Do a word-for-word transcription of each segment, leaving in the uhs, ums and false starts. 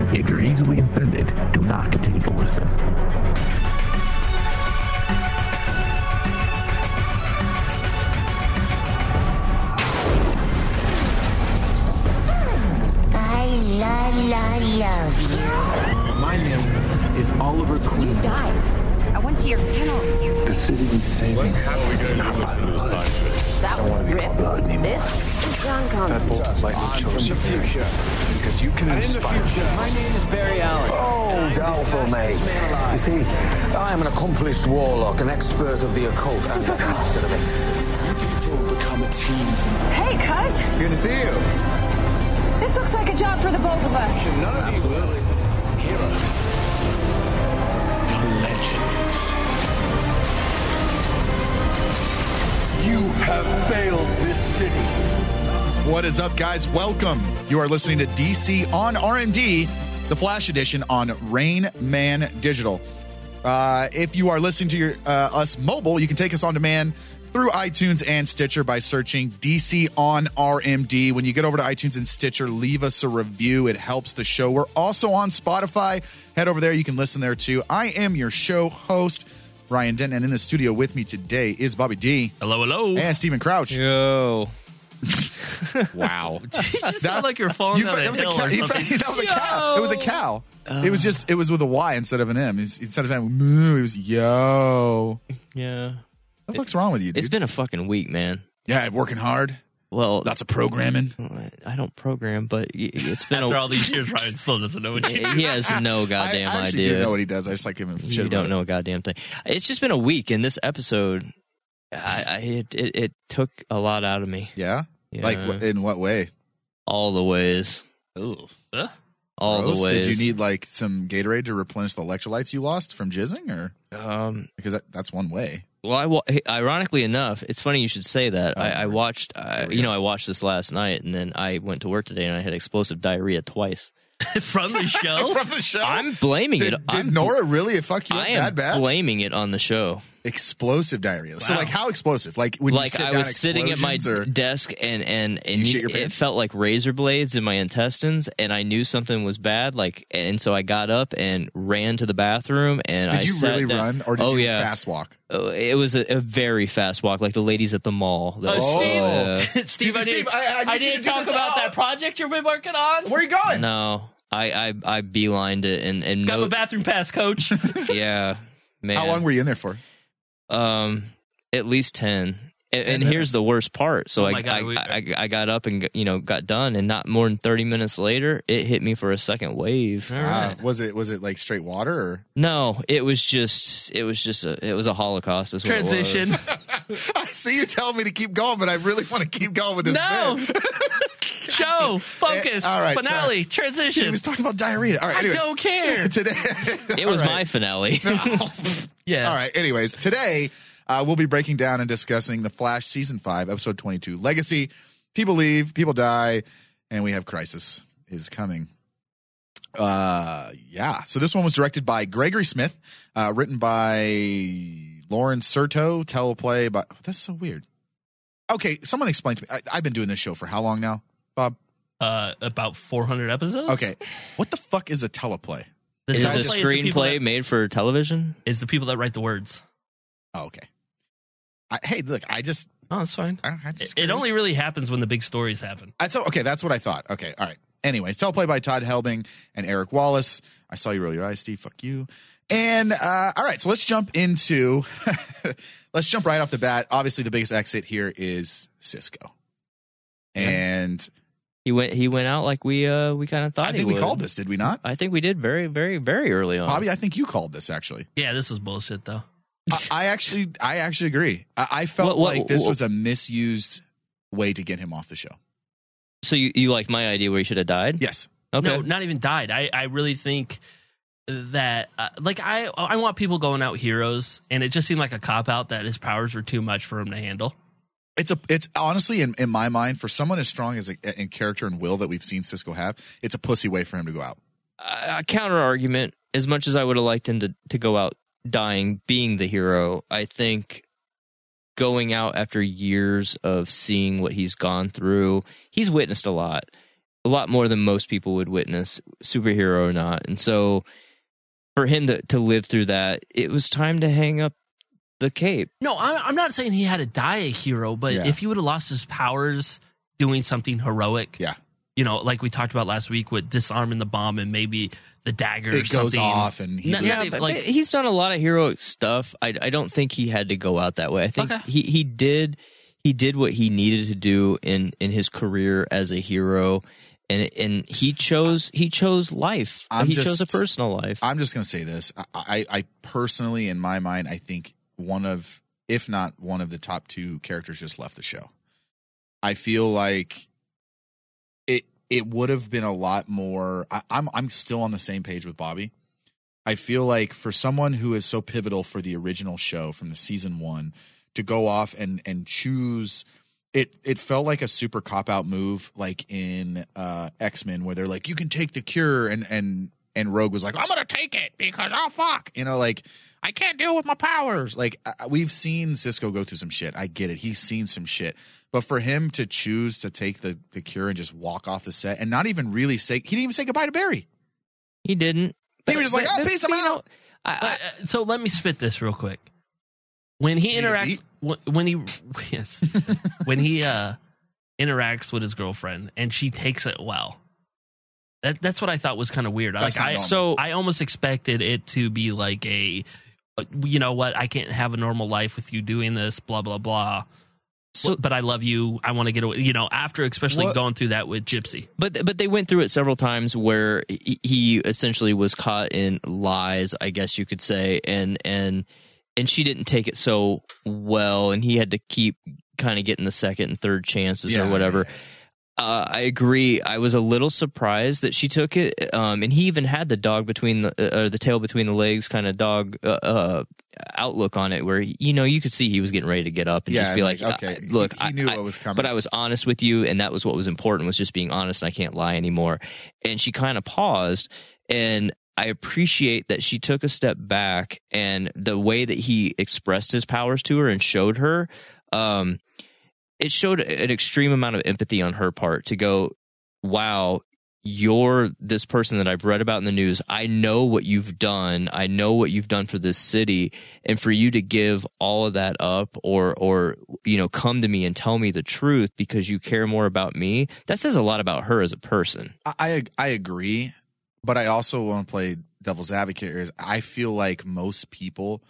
If you're easily offended, do not continue to listen. I la la love you. My name is Oliver Queen. You died. I went to your funeral with you. The city needs saving. That was Rip. This is John Constantine. I'm from the future. Because you can inspire. My name is Barry Allen. Oh, doubtful, mate. You see, I am an accomplished warlock, an expert of the occult, and a master of exorcism. You people become a team. Hey, cuz. It's good to see you. This looks like a job for the both of us. None of Absolutely. You heroes. You're legends. You have failed this city. What is up, guys? Welcome. You are listening to D C on R M D, the Flash Edition on Rain Man Digital. Uh, if you are listening to your uh, us mobile, you can take us on demand through iTunes and Stitcher by searching D C on R M D. When you get over to iTunes and Stitcher, leave us a review. It helps the show. We're also on Spotify. Head over there. You can listen there, too. I am your show host, Ryan Denton, and in the studio with me today is Bobby D. Hello, hello. And Stephen Crouch. Yo. Wow. You sound like you're falling You down fa- a that was a hill cow. or You fa- something. that was a Yo. cow. It was a cow. It was just, it was with a Y instead of an M. It's, instead of saying moo, it was yo. Yeah. What the fuck's wrong with you, dude? It's been a fucking week, man. Yeah, working hard. Well, Lots of programming. I don't program, but y- it's been After a all these years, Ryan still doesn't know what you he has no goddamn I, I actually idea. do know what he does. I just like giving him shit. You about don't it. know a goddamn thing. It's just been a week, and this episode, I, I it, it it took a lot out of me. Yeah? Yeah. Like, wh- in what way? All the ways, Ugh. Huh? all Gross. the ways. Did you need, like, some Gatorade to replenish the electrolytes you lost from jizzing? Or Um. Because that, that's one way. Well, I wa- hey, ironically enough, it's funny you should say that. Oh, I, I right. watched, uh, we you go. know, I watched this last night, and then I went to work today, and I had explosive diarrhea twice. From the show? From the show? I'm blaming did, it. Did I'm, Nora really fuck you up I that am bad? blaming it on the show. Explosive diarrhea. So, Wow. like, how explosive? Like, when you Like sit I down, was sitting at my explosions, or- desk, and and and You shit you- your it pants? felt like razor blades in my intestines, and I knew something was bad. Like, and so I got up and ran to the bathroom, and Did I you sat really down. run, or did oh, you yeah. fast walk? Oh, it was a, a very fast walk, like the ladies at the mall. The- Oh, Steve, yeah. Steve, Steve, I Steve, didn't, I- I need I you to didn't do talk this about all. that project you've been working on. Where are you going? No, I I I beelined it, and and Got no, my bathroom pass, coach. yeah, man. How long were you in there for? Um, at least ten. And, ten and here's the worst part. So Oh I, my God, I, we- I I got up and you know got done, and not more than thirty minutes later, it hit me for a second wave. All Uh, right. was it was it like straight water or? No, it was just it was just a it was a Holocaust. Is what it was. Transition. I see you telling me to keep going, but I really want to keep going with this. No. bit. Show. Focus. All right, Finale. sorry. He Transition. was talking about diarrhea. All right, I anyways. don't care. Today, It was All right. my finale. Yeah. All right. Anyways, today uh, we'll be breaking down and discussing the Flash season five, episode twenty-two, Legacy. People leave, people die, and we have Crisis is coming. Uh, yeah. So this one was directed by Gregory Smith, uh, written by Lauren Serto, teleplay by. That's so weird. Okay, someone explain to me. I, I've been doing this show for how long now, Bob? Uh, about four hundred episodes. Okay, what the fuck is a teleplay? The Is it a teleplay is the people screenplay that- made for television? Is the people that write the words. Oh, okay. I, hey, look, I just, Oh, that's fine. I, I It, just it only really happens when the big stories happen. I thought, okay, that's what I thought. Okay, all right. Anyways, teleplay by Todd Helbing and Eric Wallace. I saw you roll your eyes, Steve. Fuck you. And uh, all right, so let's jump into. Let's jump right off the bat. Obviously, the biggest exit here is Cisco, and He went he went out like we uh we kind of thought I he think we would. called this, did we not? I think we did very very very early on. Bobby, I think you called this actually. Yeah, this is bullshit, though. I, I actually, I actually agree. I, I felt What- what- like this what- was a misused way to get him off the show. So you you like my idea where he should have died? Yes. Okay. No, not even died. I, I really think that, uh, like, I I want people going out heroes, and it just seemed like a cop out that his powers were too much for him to handle. It's a, it's honestly in, in my mind, for someone as strong as a, in character and will that we've seen Cisco have, it's a pussy way for him to go out. A counter argument. As much as I would have liked him to to go out dying, being the hero, I think going out after years of seeing what he's gone through, he's witnessed a lot. a lot more than most people would witness, superhero or not. And so for him to, to live through that, it was time to hang up the cape. No, I'm, I'm not saying he had to die a hero, but Yeah. if he would have lost his powers doing something heroic, Yeah. you know, like we talked about last week with disarming the bomb and maybe the dagger or It goes something. off and he Not- loses- not Yeah, even, but, like, but he's done a lot of heroic stuff. I, I don't think he had to go out that way. I think Okay. he, he did he did what he needed to do in, in his career as a hero, and and he chose he chose life. I'm he just- chose a personal life. I'm just going to say this. I, I, I personally, in my mind, I think one of, if not one of the top two characters just left the show. I feel like it it would have been a lot more. I, I'm I'm still on the same page with Bobby. I feel like for someone who is so pivotal for the original show from the season one to go off and and choose. It it felt like a super cop out move, like in uh, X-Men, where they're like, "You can take the cure," and and and Rogue was like, "I'm gonna take it because oh fuck," you know, like I can't deal with my powers. Like I, we've seen Cisco go through some shit. I get it. He's seen some shit, but for him to choose to take the the cure and just walk off the set and not even really say, he didn't even say goodbye to Barry. He didn't. He was just like, "Oh, peace, I'm you know, out." I, Uh, I, so let me spit this real quick. When he You need to interacts, eat? when, when he yes, when he uh, interacts with his girlfriend and she takes it well, that that's what I thought was kind of weird. That's Like not I, normal. so I almost expected it to be like a, uh, you know what, I can't have a normal life with you doing this, blah blah blah. so, But I love you. I want to get away. You know, after especially What- going through that with Gypsy. But but they went through it several times where he, he essentially was caught in lies, I guess you could say, and and and she didn't take it so well, and he had to keep kind of getting the second and third chances Yeah, or whatever. yeah, Uh, I agree. I was a little surprised that she took it, um, and he even had the dog between the uh, or the tail between the legs kind of dog uh, uh, outlook on it, where you know you could see he was getting ready to get up and Yeah, just be like, like, okay, uh, "Look, he- he knew I, what was coming." But I was honest with you, and that was what was important, was just being honest. And I can't lie anymore. And she kind of paused, and I appreciate that she took a step back, and the way that he expressed his powers to her and showed her. Um, it showed an extreme amount of empathy on her part to go, wow, you're this person that I've read about in the news. I know what you've done. I know what you've done for this city. And for you to give all of that up or, or, you know, come to me and tell me the truth because you care more about me, that says a lot about her as a person. I I, I agree, but I also want to play devil's advocate. Is I feel like most people,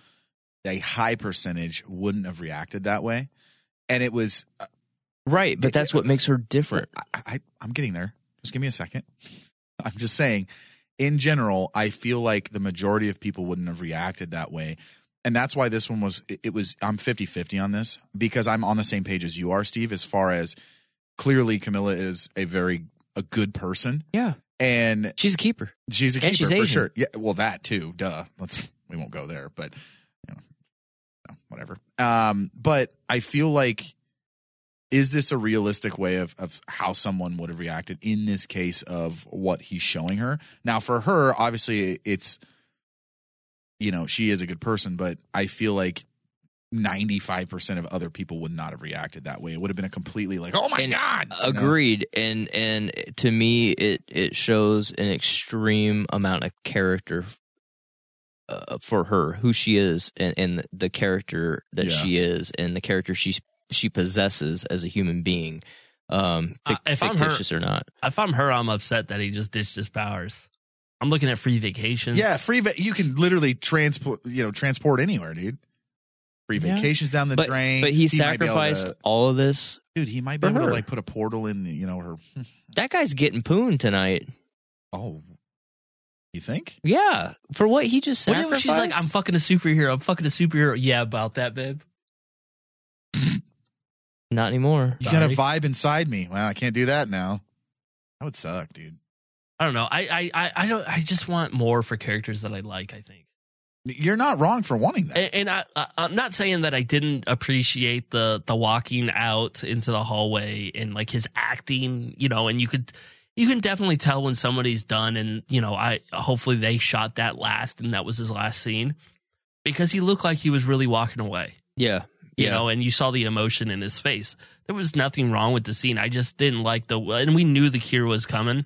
a high percentage, wouldn't have reacted that way, and it was uh, Right. But that's what makes her different. I, I, I'm getting there. Just give me a second. I'm just saying, in general, I feel like the majority of people wouldn't have reacted that way. And that's why this one was, it, it was, I'm fifty-fifty on this because I'm on the same page as you are, Steve, as far as clearly Camilla is a very, a good person. Yeah. And She's a keeper. she's a And keeper she's for Asian. sure. Yeah. Well, that too. Duh. Let's, we won't go there, but you know, no, whatever. Um, but I feel like, is this a realistic way of, of how someone would have reacted in this case of what he's showing her? Now, for her, obviously, it's, you know, she is a good person, but I feel like ninety-five percent of other people would not have reacted that way. It would have been a completely like, oh my And God. you know? Agreed. And and to me, it, it shows an extreme amount of character uh, for her, who she is, and, and the character that Yeah. she is, and the character she she possesses as a human being, um, fic- Uh, if I'm her- fictitious or not. If I'm her, I'm upset that he just ditched his powers. I'm looking at free vacations. Yeah, free. Va- you can literally transport, you know, transport anywhere, dude. Free Yeah. vacations down the But, drain. but he, might be able sacrificed to- all of this. dude. He might be for able to her. like put a portal in, you know, her. That guy's getting pooned tonight. Oh, you think? Yeah, for what he just What sacrificed. if she's like, I'm fucking a superhero. I'm fucking a superhero. Yeah, about that, babe. Not anymore. You got a vibe inside me. Wow, I can't do that now. That would suck, dude. I don't know. I, I, I, I don't. I just want more for characters that I like. I think. You're not wrong for wanting that. And, and I, I, I'm not saying that I didn't appreciate the the walking out into the hallway and like his acting, you know. And you could, you can definitely tell when somebody's done, and you know, I hopefully they shot that last, and that was his last scene, because he looked like he was really walking away, Yeah, you yeah. know, and you saw the emotion in his face. there was nothing wrong with the scene. I just didn't like the, and we knew the cure was coming.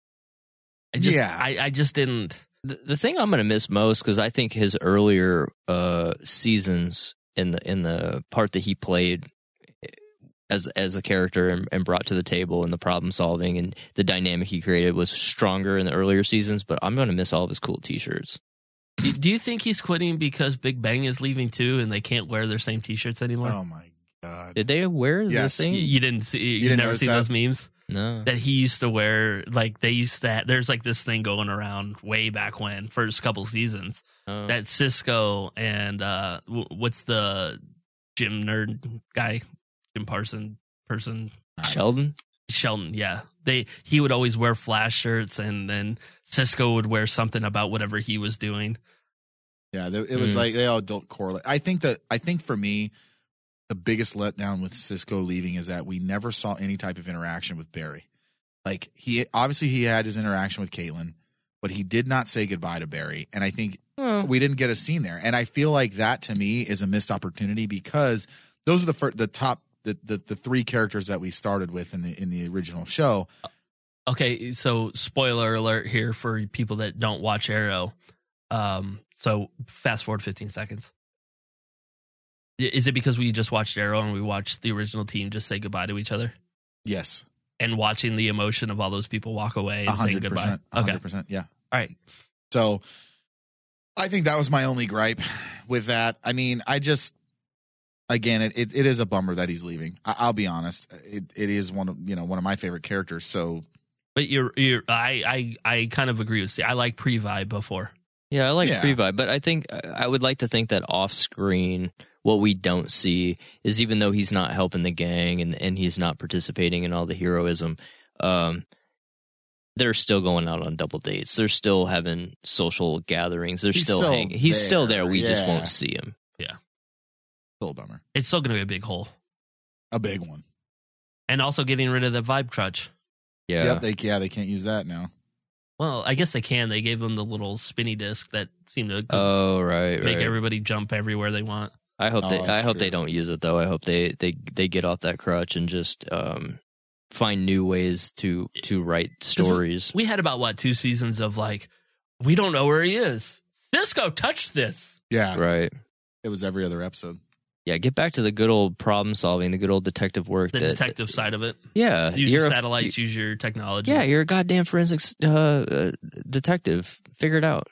I just, Yeah. I, I just didn't. The, the thing I'm going to miss most, because I think his earlier uh, seasons in the in the part that he played as as a character and, and brought to the table and the problem solving and the dynamic he created was stronger in the earlier seasons. But I'm going to miss all of his cool T-shirts. Do, do you think he's quitting because Big Bang is leaving too, and they can't wear their same T-shirts anymore? Oh my god! Did they wear the Yes. same? You, you didn't see? You, didn't never notice seen that? those memes? No. That he used to wear, like they used to. There's like this thing going around way back when, first couple seasons, Oh. that Cisco and uh, w- what's the gym nerd guy, Jim Parson person, Sheldon? Sheldon. Yeah, they he would always wear Flash shirts, and then Cisco would wear something about whatever he was doing. Yeah, they, it was Mm. like they all don't correlate. I think that I think for me, the biggest letdown with Cisco leaving is that we never saw any type of interaction with Barry. Like he obviously he had his interaction with Caitlin, but he did not say goodbye to Barry, and I think Oh. we didn't get a scene there. And I feel like that to me is a missed opportunity because those are the fir- the top the, the the three characters that we started with in the in the original show. Okay, so spoiler alert here for people that don't watch Arrow. Um, so fast forward fifteen seconds. I- Is it because we just watched Arrow and we watched the original team just say goodbye to each other? Yes, And watching the emotion of all those people walk away a and saying hundred goodbye. percent, a Okay, hundred percent, yeah. all right. So I think that was my only gripe with that. I mean, I just, again, it, it, it is a bummer that he's leaving. I, I'll be honest. It it is one of, you know, one of my favorite characters. So But you're you're I I, I kind of agree with you. I like pre-vibe before. Yeah, I like Yeah. pre-vibe, but I think I would like to think that off-screen, what we don't see is even though he's not helping the gang and and he's not participating in all the heroism, um, they're still going out on double dates. They're still having social gatherings. They're He's still, still hanging. He's still there, there. We just yeah. won't see him. still a bummer. It's still going to be a big hole. A big one. And also getting rid of the vibe crutch. Yeah. Yep. They yeah they can't use that now. Well, I guess they can. They gave them the little spinny disc that seemed to Oh right, make right. everybody jump everywhere they want. I hope Oh, they. I that's hope true. they don't use it though. I hope they they they get off that crutch and just um, find new ways to to write stories. We had about, what, two seasons of like, we don't know where he is. Cisco touched this. Yeah. Right. It was every other episode. Yeah. Get back to the good old problem solving, the good old detective work. The that, detective side of it. Yeah. Use you're your a- satellites, use your technology. Yeah, you're a goddamn forensics uh, uh, detective. Figure it out.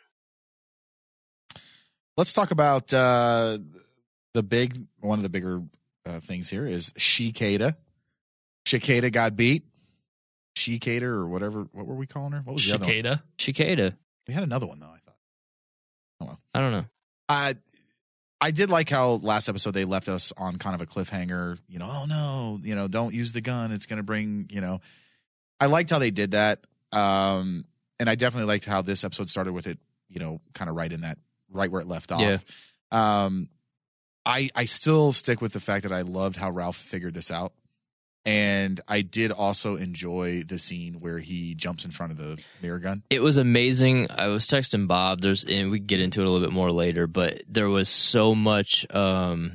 Let's talk about uh, the big one of the bigger uh, things here is Shikata. Shikata got beat. Shikata or whatever. What were we calling her? What was the other one? Cicada. Cicada. We had another one though. I thought. Oh well. I don't know. I I did like how last episode they left us on kind of a cliffhanger. You know, oh no, you know, don't use the gun. It's going to bring, you know. I liked how they did that, um, and I definitely liked how this episode started with it. You know, kind of right in that, right where it left off. Yeah. Um, I I still stick with the fact that I loved how Ralph figured this out. And I did also enjoy the scene where he jumps in front of the mirror gun. It was amazing. I was texting Bob. There's, and we can get into it a little bit more later, but there was so much um,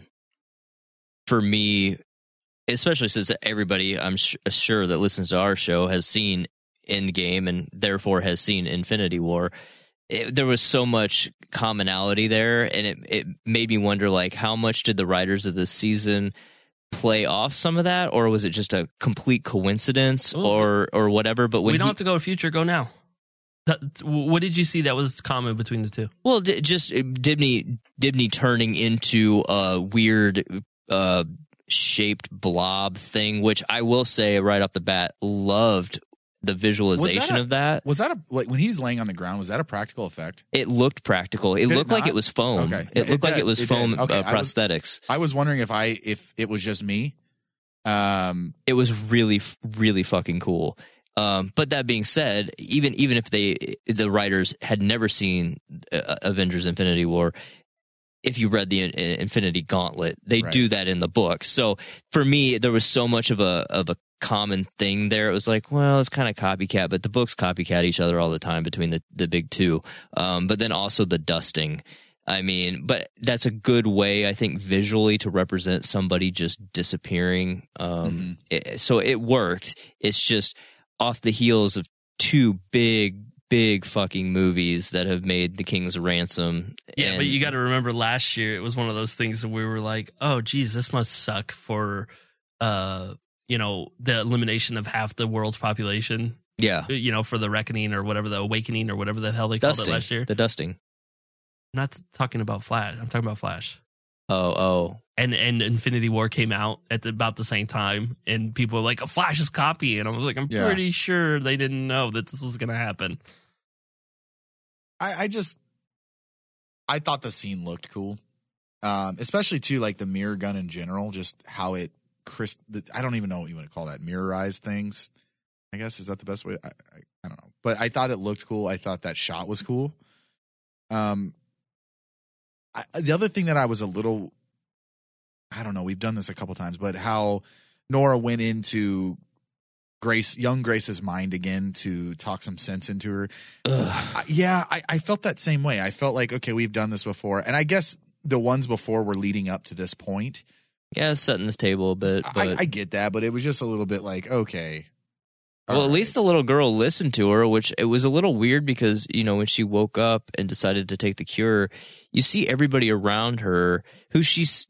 for me, especially since everybody, I'm sh- sure that listens to our show has seen Endgame and therefore has seen Infinity War. It, there was so much commonality there, and it it made me wonder, like, how much did the writers of this season play off some of that, or was it just a complete coincidence, Ooh. or or whatever? But when We don't he, have to go future, go now. That- What did you see that was common between the two? well, d- just Dibney Dibney turning into a weird uh, shaped blob thing, which I will say right off the bat, loved the visualization a- of that. Was that a like when he's laying on the ground? Was that a practical effect? It looked practical. It Did it looked like not? it was foam. Okay. It It looked like did. it was It did. foam Okay, uh, I was- prosthetics. I was wondering if I if it was just me. Um, It was really, really fucking cool. Um, but that being said, even even if they the writers had never seen uh, Avengers: Infinity War, if you read the uh, Infinity Gauntlet, they Right. do that in the book. So for me, there was so much of a of a common thing there. It was like, well, it's kind of copycat, but the books copycat each other all the time between the the big two. Um, but then also the dusting. I mean, but that's a good way, I think, visually to represent somebody just disappearing. Um, Mm-hmm. it, so it worked. It's just off the heels of two big, big fucking movies that have made The King's Ransom. Yeah, and, but you got to remember last year it was one of those things that we were like, oh, geez, this must suck for, uh, you know, the elimination of half the world's population. Yeah. You know, for the reckoning or whatever, the awakening or whatever the hell they called dusting, it last year. The dusting. I'm not talking about Flash. I'm talking about Flash. Oh, oh. And and Infinity War came out at the, about the same time, and people were like, a Flash's copy. And I was like, I'm Yeah. pretty sure they didn't know that this was going to happen. I, I just, I thought the scene looked cool, um, especially too like the mirror gun in general, just how it, Chris, the, I don't even know what you want to call that, mirrorized things. I guess is that the best way? I, I, I don't know, but I thought it looked cool. I thought that shot was cool. Um, I, the other thing that I was a little, I don't know, we've done this a couple times, but how Nora went into Grace, young Grace's mind again to talk some sense into her. I, yeah, I, I felt that same way. I felt like, okay, we've done this before. And I guess the ones before were leading up to this point. Yeah, setting the table a bit. But... I, I get that, but it was just a little bit like, okay. Well, at least the little girl listened to her, which it was a little weird because, you know, when she woke up and decided to take the cure, you see everybody around her who she's,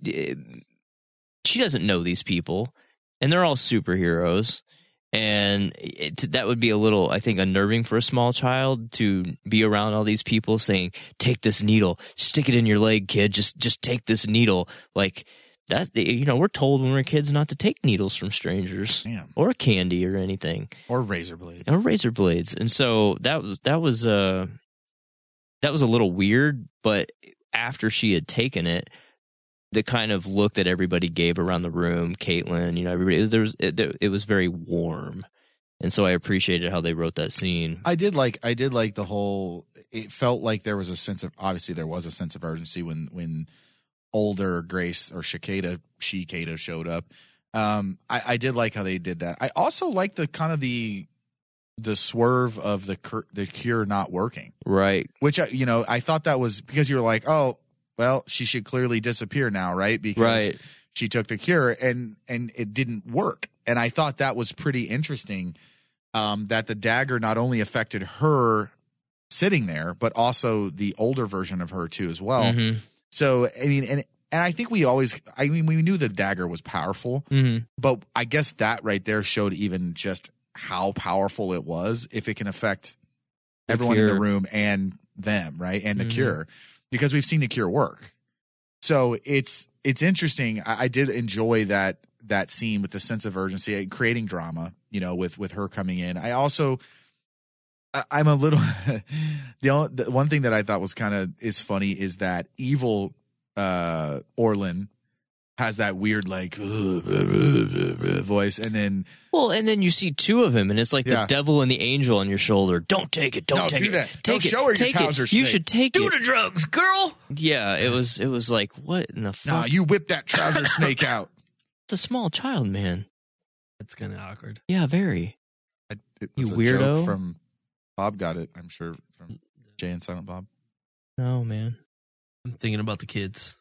she doesn't know these people, and they're all superheroes. And it, that would be a little, I think, unnerving for a small child to be around all these people saying, take this needle, stick it in your leg, kid, just, just take this needle. Like, that, you know, we're told when we're kids not to take needles from strangers. Damn. Or candy or anything. Or razor blades. Or razor blades. And so that was, that was, uh, that was a little weird, but after she had taken it, the kind of look that everybody gave around the room, Caitlin, you know, everybody, it was, there was, it, it was very warm. And so I appreciated how they wrote that scene. I did like, I did like the whole, it felt like there was a sense of, obviously there was a sense of urgency when, when older Grace or Shikata, Shikata showed up. Um, I, I did like how they did that. I also like the kind of the, the swerve of the, cur- the cure not working. Right. Which, I, you know, I thought that was because you were like, oh, well, she should clearly disappear now, right? Because right. she took the cure and and it didn't work. And I thought that was pretty interesting, um, that the dagger not only affected her sitting there, but also the older version of her too as well. Mm-hmm. So, I mean, and and I think we always, I mean, we knew the dagger was powerful, mm-hmm. but I guess that right there showed even just how powerful it was if it can affect the everyone cure. in the room and them, right? And the Mm-hmm. cure. Because we've seen the cure work. So it's it's interesting. I, I did enjoy that that scene with the sense of urgency, creating drama, you know, with with her coming in. I also, I, I'm a little, the, only, the one thing that I thought was kind of is funny is that evil uh, Orlin has that weird like voice, and then well, and then you see two of him, and it's like Yeah. the devil and the angel on your shoulder. Don't take it. Don't No, take do it. that. Take Don't it. show her your take Towser it. You snake. should take Do it. the drugs, girl. Yeah, it was. It was like what in the fuck? nah, you whip that trouser snake out. It's a small child, man. It's kind of awkward. Yeah, very. I, it You was a weirdo. joke from Bob got it, I'm sure, from Jay and Silent Bob. No, man. I'm thinking about the kids.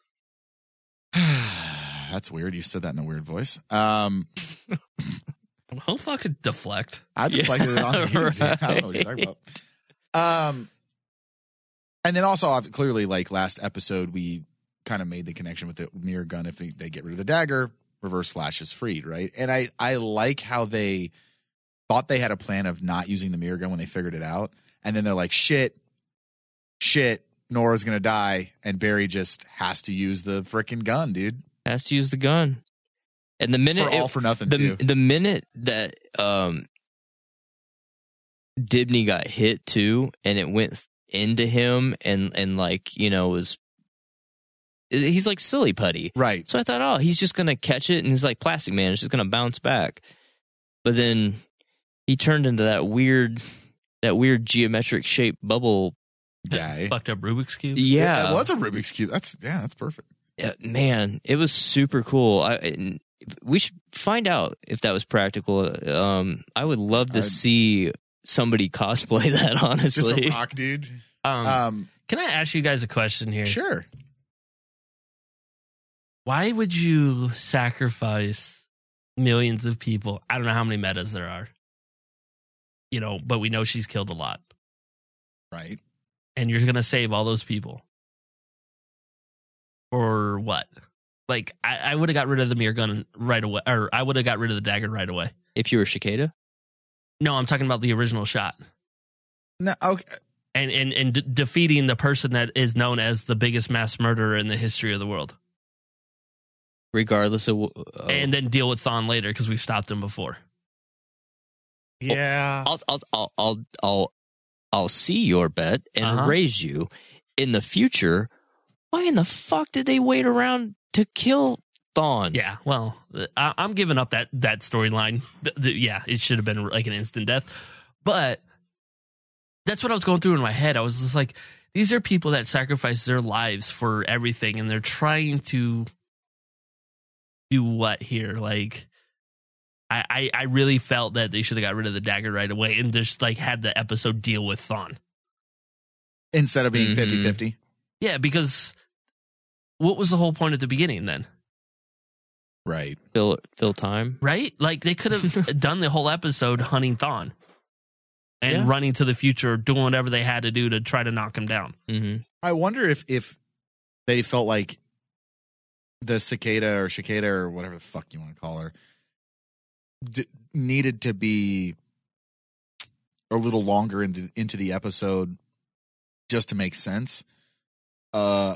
That's weird. You said that in a weird voice. Um, Don't fucking deflect. I just Yeah, like it on you. right. I don't know what you're talking about. Um, and then also, I've- clearly, like last episode, we kind of made the connection with the mirror gun. If they, they get rid of the dagger, Reverse Flash is freed, right? And I, I like how they thought they had a plan of not using the mirror gun when they figured it out. And then they're like, shit, shit, Nora's going to die. And Barry just has to use the freaking gun, dude. Has to use the gun. And the minute For all it- for nothing, the too. the minute that um Dibney got hit too, and it went into him, and and like you know was he's like silly putty, Right. So I thought, oh, he's just gonna catch it, and he's like Plastic Man, it's just gonna bounce back. But then he turned into that weird that weird geometric shaped bubble Guy. Fucked up Rubik's Cube. Yeah, That was a Rubik's Cube. That's, yeah, that's perfect. Yeah, man, it was super cool. I and we should find out if that was practical. Um, I would love to I'd- see somebody cosplay that. Just Honestly, a rock, dude. Um, Um, Can I ask you guys a question here? Sure. Why would you sacrifice millions of people? I don't know how many metas there are. You know, but we know she's killed a lot. Right. And you're going to save all those people. Or what? Like, I, I would have got rid of the mirror gun right away. Or I would have got rid of the dagger right away. If you were Cicada? No, I'm talking about the original shot. No, okay. And, and, and de- defeating the person that is known as the biggest mass murderer in the history of the world. Regardless of... Uh, and then deal with Thawne later because we've stopped him before. Yeah. I'll, I'll, I'll, I'll, I'll, I'll see your bet and Uh-huh. raise you. In the future, why in the fuck did they wait around to kill Thawne? Yeah, well, I, I'm giving up that that storyline. Th- th- Yeah, it should have been like an instant death. But that's what I was going through in my head. I was just like, these are people that sacrifice their lives for everything, and they're trying to do what here? Like, I, I, I really felt that they should have got rid of the dagger right away and just like had the episode deal with Thawne. Instead of being Mhm. fifty-fifty. Yeah, because what was the whole point at the beginning then? Right. Fill, fill time. Right? Like, they could have done the whole episode hunting Thawne and Yeah. running to the future, doing whatever they had to do to try to knock him down. Mm-hmm. I wonder if if they felt like the cicada or cicada or whatever the fuck you want to call her d- needed to be a little longer into into the episode just to make sense. Uh,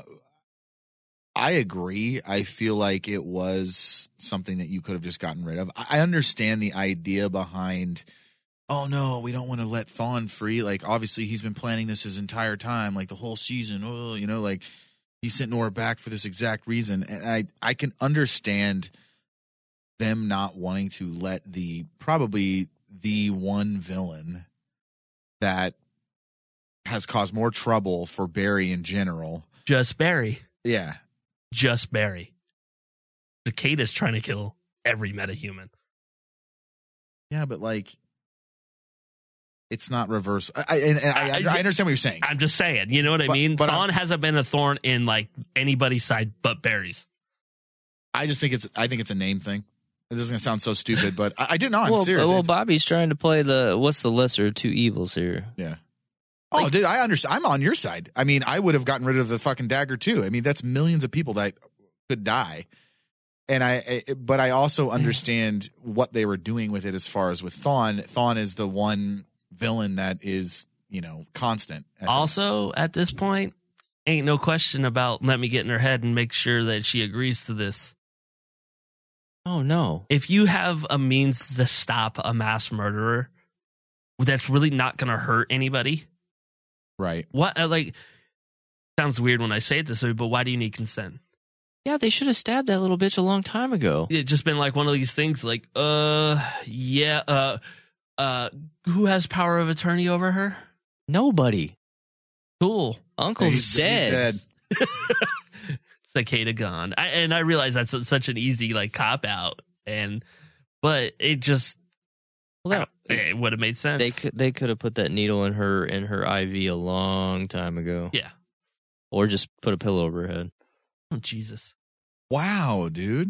I agree. I feel like it was something that you could have just gotten rid of. I I understand the idea behind, oh no, we don't want to let Thawne free. Like, obviously he's been planning this his entire time, like the whole season. Oh, you know, like he sent Nora back for this exact reason. And I, I can understand them not wanting to let the, probably the one villain that has caused more trouble for Barry in general. Just Barry. Yeah. Just Barry. Cicada's trying to kill every metahuman. Yeah, but like, it's not reverse. I, I, and, and I, I, I understand what you're saying. I'm just saying, you know what I But- mean? but Thawne I'm- hasn't been a thorn in like anybody's side but Barry's. I just think it's, I think it's a name thing. This is going to sound so stupid, but I, I do know. I'm well, serious. well, It's- Bobby's trying to play the what's the lesser of two evils here? Yeah. Oh, dude, I understand. I'm on your side. I mean, I would have gotten rid of the fucking dagger too. I mean, that's millions of people that could die. And I, I but I also understand what they were doing with it as far as with Thawne. Thawne is the one villain that is, you know, constant. at the- Also, at this point, ain't no question about let me get in her head and make sure that she agrees to this. Oh no! If you have a means to stop a mass murderer that's really not going to hurt anybody, right. what, uh, like, sounds weird when I say it this way, but why do you need consent? Yeah, they should have stabbed that little bitch a long time ago. It's just been like one of these things like, uh, yeah, uh, uh, who has power of attorney over her? Nobody. Cool. Uncle's He's- he's dead. dead. Cicada gone. I, and I realize that's a, such an easy, like, cop out. And, but it just, Well, that, it would have made sense. they could they could have put that needle in her in her I V a long time ago. Yeah. Or just put a pillow over her head. Oh, Jesus. Wow, dude.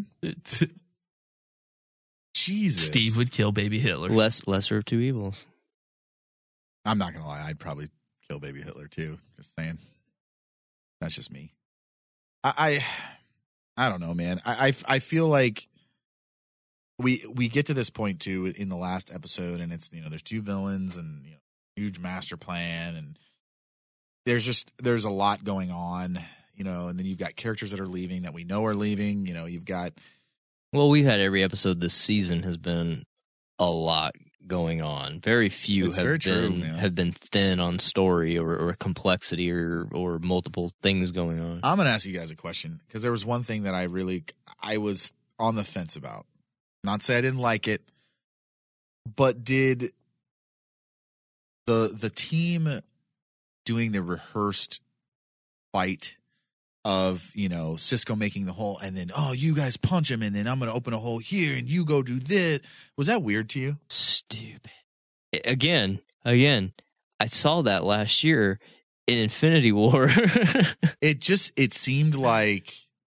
Jesus. Steve would kill baby Hitler. Less lesser of two evils. I'm not going to lie. I'd probably kill baby Hitler too. Just saying. That's just me. I, I, I don't know, man. I, I, I feel like we we get to this point too in the last episode, and it's, you know, there's two villains and, you know, huge master plan, and there's just there's a lot going on, you know, and then you've got characters that are leaving that we know are leaving. You know, you've got Well, we've had every episode this season has been a lot going on. Very few It's have very been true, yeah. have been thin on story or, or complexity or or multiple things going on. I'm going to ask you guys a question, because there was one thing that I really, I was on the fence about. Not say I didn't like it, but did the the team doing the rehearsed fight of, you know, Cisco making the hole and then, oh, you guys punch him and then I'm going to open a hole here and you go do this. Was that weird to you? Stupid. Again, again, I saw that last year in Infinity War. It just it seemed like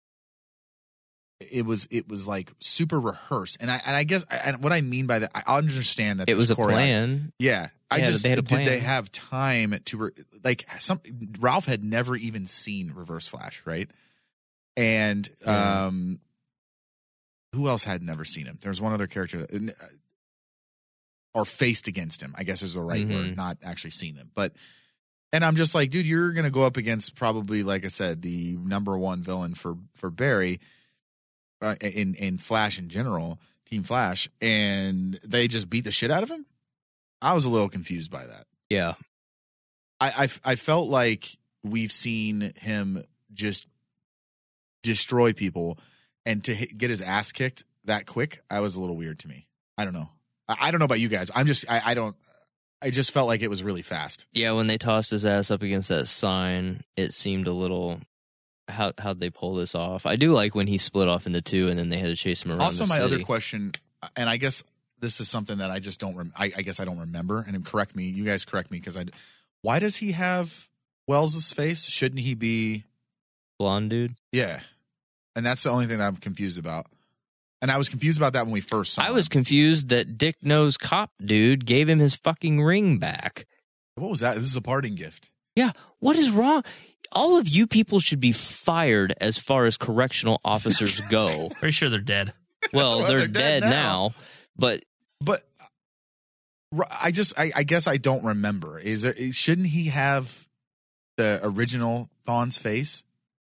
it was it was like super rehearsed, and I and I guess and what I mean by that, I understand that It was a choreo- plan. Yeah, I Yeah, just they had a did plan. they have time to re, like some Ralph had never even seen Reverse Flash, right? And Yeah. um, who else had never seen him? There was one other character that, or faced against him, I guess is the right Mhm. word, not actually seen them, but. And I'm just like, dude, you're gonna go up against probably, like I said, the number one villain for for Barry, uh, in in Flash in general, Team Flash, and they just beat the shit out of him. I was a little confused by that. Yeah. I I, I felt like we've seen him just destroy people, and to hit, get his ass kicked that quick, I was a little weird to me. I don't know. I, I don't know about you guys. I'm just I, I don't. I just felt like it was really fast. Yeah, when they tossed his ass up against that sign, it seemed a little. How how'd they pull this off? I do like when he split off into two, and then they had to chase him around. Also, the my city. other question, and I guess this is something that I just don't. Rem- I, I guess I don't remember. And correct me, you guys correct me, because I. Why does he have Wells's face? Shouldn't he be blonde dude? Yeah, and that's the only thing that I'm confused about. And I was confused about that when we first saw I him. was confused that Dick Nose Cop dude gave him his fucking ring back. What was that? This is a parting gift. Yeah, what is wrong? All of you people should be fired as far as correctional officers go. Pretty sure they're dead. Well, Well, they're, they're dead, dead now. now. but But uh, I just, I, I guess I don't remember. Is there? Shouldn't he have the original Thawne's face?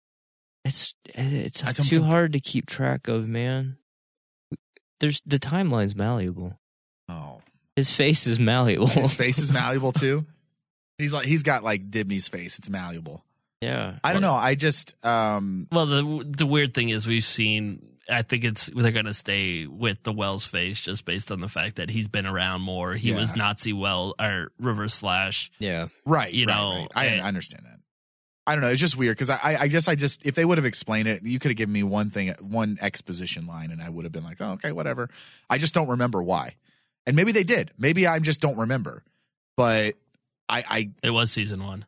it's it's I don't too conf- hard to keep track of, man. There's the timeline's malleable. Oh, His face is malleable. his face is malleable too. He's like, he's got like Dibney's face. It's malleable. Yeah, I don't know. I just, um, Well, the the weird thing is we've seen. I think it's they're going to stay with the Wells face just based on the fact that he's been around more. He Yeah. was Nazi Well or Reverse Flash. Yeah, right. You right, know, right. I, and- I understand that. I don't know. It's just weird because I, I, I guess I just, if they would have explained it, you could have given me one thing, one exposition line, and I would have been like, oh, okay, whatever. I just don't remember why. And maybe they did. Maybe I just don't remember. But I, I, It was season one.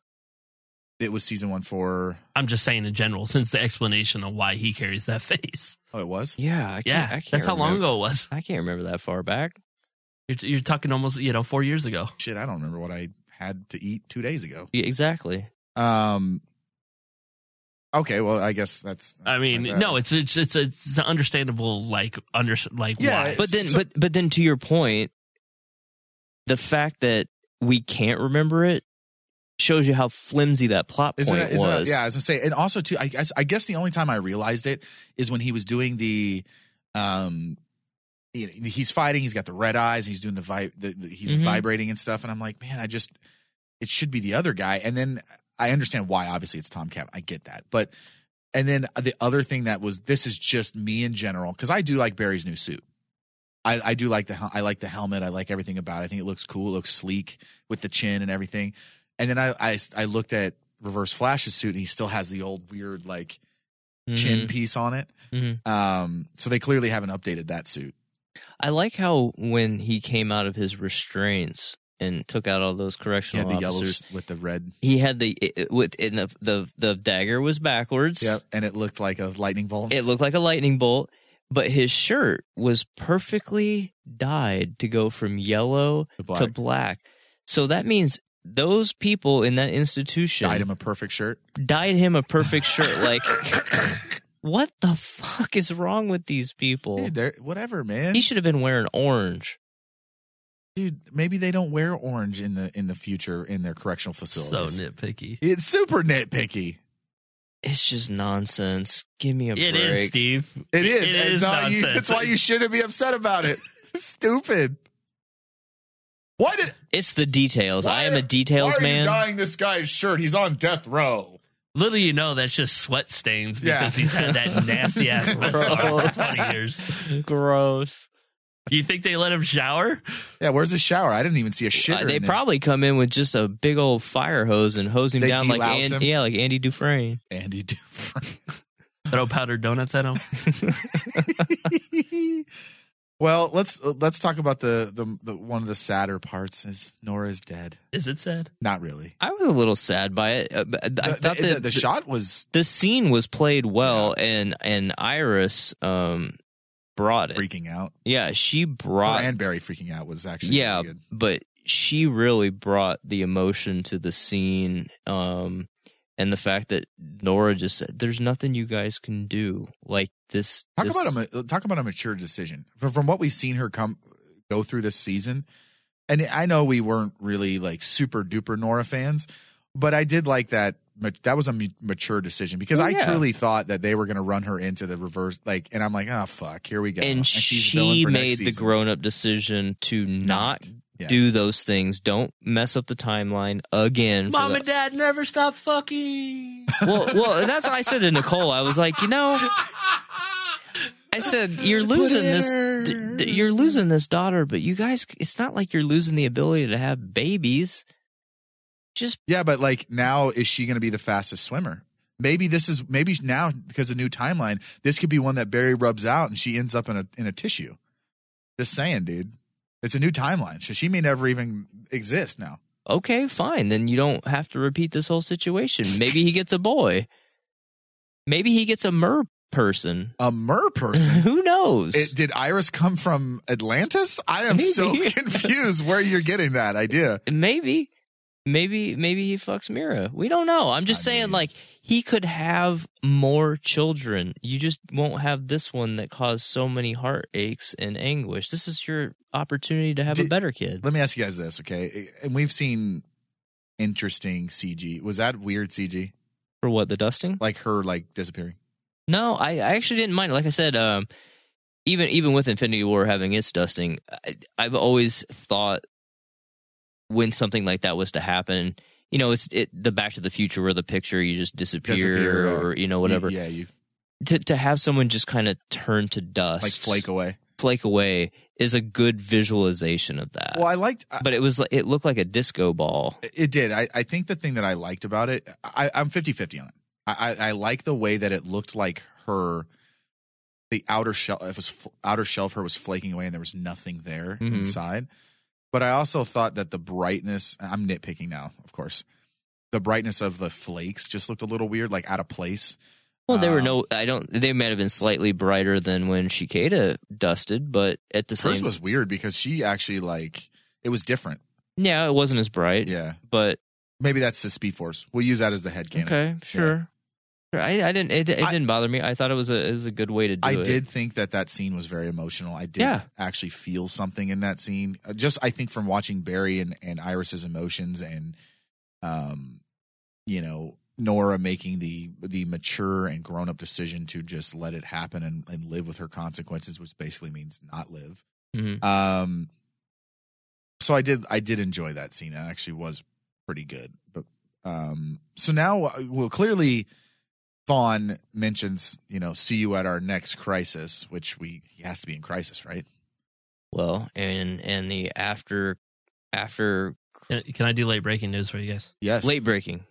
it was season one for. I'm just saying in general, since the explanation of why he carries that face. Oh, it was. yeah, I can't, Yeah, I can't that's how long remember- ago it was. I can't remember that far back. You're, you're talking almost, you know, four years ago. Shit, I don't remember what I had to eat two days ago. Yeah, exactly. Um. Okay, well, I guess that's. I mean, that's that. no, it's it's it's it's an understandable like under like Yeah, why. But then, So- but but then, to your point, the fact that we can't remember it shows you how flimsy that plot Isn't point it, isn't was. it, yeah, I was gonna say, and also too, I guess I guess the only time I realized it is when he was doing the, um, you know, he's fighting, he's got the red eyes, he's doing the vibe, the, the, he's Mhm. vibrating and stuff, and I'm like, man, I just, it should be the other guy, and then I understand why. Obviously, it's Tom Cavanaugh. I get that, but and then the other thing that was, this is just me in general, because I do like Barry's new suit. I, I do like the hel- I like the helmet. I like everything about it. I think it looks cool. It looks sleek with the chin and everything. And then I, I, I looked at Reverse Flash's suit, and he still has the old weird like chin Mhm. piece on it. Mhm. Um, so they clearly haven't updated that suit. I like how when he came out of his restraints and took out all those He correctional had the officers, yellows with the red. he had the it, with in the the the dagger was backwards. Yep, and it looked like a lightning bolt. It looked like a lightning bolt, but his shirt was perfectly dyed to go from yellow To black. to black. So that means those people in that institution Dyed him a perfect shirt. dyed him a perfect shirt. Like, what the fuck is wrong with these people? Dude, they're whatever, man. He should have been wearing orange. Dude, maybe they don't wear orange in the in the future in their correctional so facilities. nitpicky. It's super nitpicky. It's just nonsense. Give me a It break. is, Steve. It is. It It's is not- you- nonsense. That's why you shouldn't be upset about it. Stupid. Why did It's the details. why I am are- a details why are man. you dyeing this guy's shirt? He's on death row. Little you know, that's just sweat stains because Yeah. he's had that nasty ass vest on for twenty years. Gross. You think they let him shower? Yeah, where's his shower? I didn't even see a shitter. Uh, they in his- probably come in with just a big old fire hose and hose him They down like delouse An- him? yeah, like Andy Dufresne. Andy Dufresne. Throw powdered donuts at him? Well, let's let's talk about the, the the one of the sadder parts is Nora's dead. Is it sad? Not really. I was a little sad by it. Uh, I The, thought the, that the, the shot was the scene was played well, and and Iris um brought it. freaking out. Yeah, she Or brought. and Barry freaking out was actually yeah, really good. but she really brought the emotion to the scene, um, and the fact that Nora just said, "There's nothing you guys can do." Like this. Talk this, about a ma- talk about a mature decision from, from what we've seen her come go through this season. And I know we weren't really like super duper Nora fans, but I did like that. ma- That was a ma- mature decision because Oh, I yeah. truly thought that they were going to run her into the reverse. Like, and I'm like, oh fuck, here we go. and she's villain she for next made the season. grown-up decision to not Yeah. do those things. Don't mess up the timeline again. for Mom the- and Dad never stop fucking. well, well, that's what I said to Nicole. I was like, you know, I said you're losing this, d- d- you're losing this daughter, but you guys, it's not like you're losing the ability to have babies. Just Yeah, but like now, is she going to be the fastest swimmer? Maybe this is maybe now because of new timeline. This could be one that Barry rubs out and she ends up in a in a tissue. Just saying, dude. It's a new timeline, so she may never even exist now. okay, fine. Then you don't have to repeat this whole situation. Maybe he gets a boy. Maybe he gets a mer person. A mer person. Who knows? It, did Iris come from Atlantis? I am so Maybe. confused where you're getting that idea. Maybe, maybe, maybe he fucks Mira. We don't know. I'm just I saying, mean- like, he could have more children. You just won't have this one that caused so many heartaches and anguish. This is your opportunity to have a Did- better kid. Let me ask you guys this, okay? And we've seen interesting C G. Was that weird C G? For what, the dusting? Like her like disappearing? No, I, I actually didn't mind. Like I said, um, even even with Infinity War having its dusting, I, I've always thought when something like that was to happen, you know, it's it the Back to the Future where the picture you just disappear, Disappear, uh, or you know whatever. Yeah, you To to have someone just kind of turn to dust, like flake away. flake away, is a good visualization of that. Well, I liked. I, but it was like it looked like a disco ball. It did. I, I think the thing that I liked about it, I, I'm fifty-fifty on it. I, I, I like the way that it looked like her, the outer shell, if it was f- outer shell of her was flaking away and there was nothing there Mhm. inside. But I also thought that the brightness, I'm nitpicking now, of course, the brightness of the flakes just looked a little weird, like out of place. Well, there were Um, no. I don't. They might have been slightly brighter than when Shikata dusted, but at the Hers same, was weird because she actually like, it was different. yeah, it wasn't as bright. Yeah. But Maybe that's the Speed Force. We'll use that as the headcanon. okay, sure. Sure, I, I didn't. It, it I- didn't bother me. I thought it was a it was a good way to do I it. did think that that scene was very emotional. I did Yeah. actually feel something in that scene. Uh, Just I think from watching Barry and, and Iris's emotions and, um, you know, Nora making the the mature and grown up decision to just let it happen and, and live with her consequences, which basically means not live. Mhm. Um, so I did I did enjoy that scene. That actually was pretty good. But um, so now, uh, well, clearly. Thawne mentions, you know, see you at our next crisis, which we he has to be in crisis, right? Well, and and the after after Can, can I do late breaking news for you guys? Yes. late breaking.